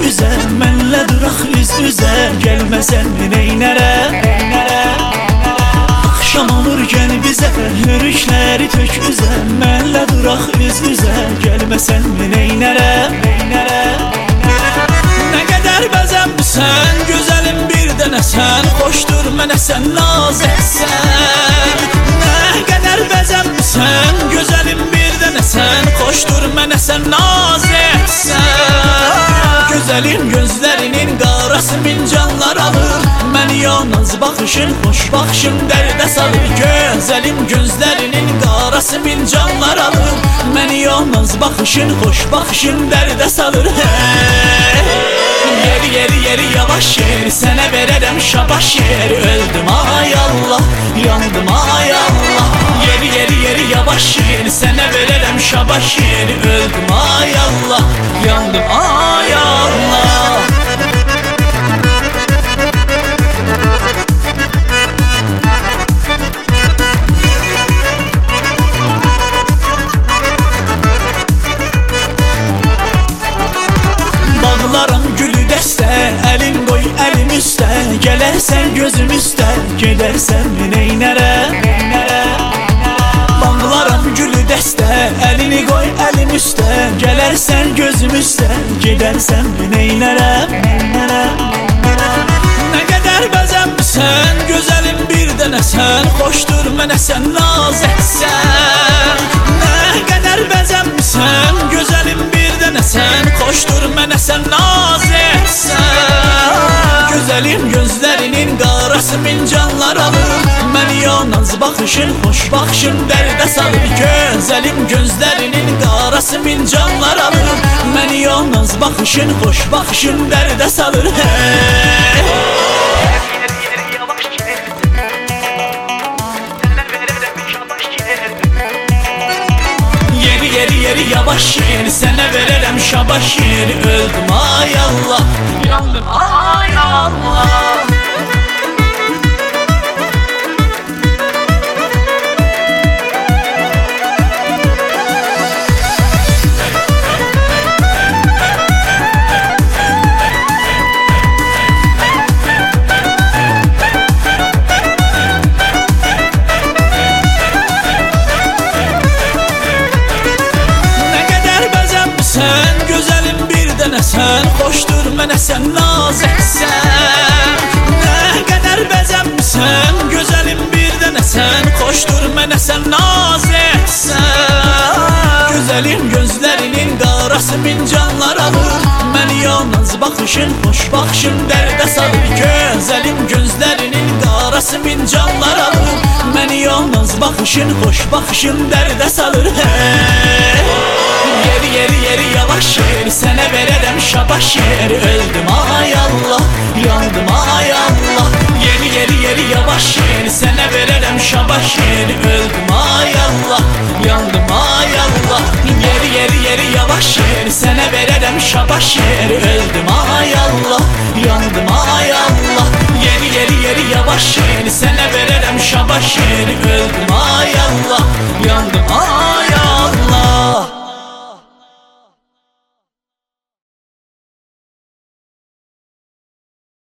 üzə, mənlə duraq üz üzə. Gəlməsən neynərəm? Axşam olur gəl bizə, hörükləri tök üzə. Mənlə duraq üz üzə, gəlməsən neynərəm? Nə qədər bəzəmsən, gözəlim bir dənə sən. Xoşdur mənə sən naz etsən. Nə qədər bəzəmsən, gözəlim bir dənə sən. Xoşdur mənə sən naz etsən. Gözəlim gözlərinin qarası min canlar alır. Məni yalnız baxışın, xoş baxışın dərdə salır. Gözəlim gözlərinin qarası min canlar alır. Məni yalnız baxışın, xoş baxışın dərdə salır. Yeri yeri yeri yavaş yer, sənə verərəm şabaş yer. Öldüm ay Allah, yandım ay Allah. Yeri yeri yeri yavaş yer, sənə verərəm şabaş yer. Öldüm ay Allah, yandım ay Allah. Bağlaram gülü dəstə, əlin qoy əlim üstə. Gələrsən gözüm üstə, gedərsən neynərəm? Bağlaram gülü dəstə, əlini qoy əlim üstə. Gələrsən gözüm üstə, gedərsən neynərəm? Nə qədər bəzəmsən, gözəlim bir dənə sən. Xoşdur mənə sən naz etsən. Nə qədər bəzəmsən, gözəlim bir dənə sən. Xoşdur mənə sən naz etsən. Gözəlim gözlərinin qarası min canlar alır. Məni yalnız baxışın, xoş baxışın dərdə salır. Gözəlim gözlərinin qarası min canlar alır. Məni yalnız baxışın, xoş baxışın dərdə salır. Yeri yeri yavaş yer, sənə verərəm şabaş yer. Öldüm ay Allah, yandım ay Allah. Sən xoşdur mənə sən naz etsən. Nə qədər bəzəmsən, gözəlim bir dənə sən. Xoşdur mənə sən naz etsən. Gözəlim gözlərinin qarası min canlar alır. Məni yalnız baxışın, xoş baxışın dərdə salır. Gözəlim gözlərinin qarası min canlar alır. Məni yalnız baxışın, xoş baxışın dərdə salır. Yeri yeri yeri yavaş yer, sənə verərəm şabaş yer. Öldüm ay Allah, yandım ay Allah. Yeri yeri yeri yavaş yer, sənə verərəm şabaş yer. Öldüm ay Allah, yandım ay Allah. Yeri yeri yeri yavaş yer, sənə verərəm şabaş yer. Öldüm ay Allah, yandım ay Allah.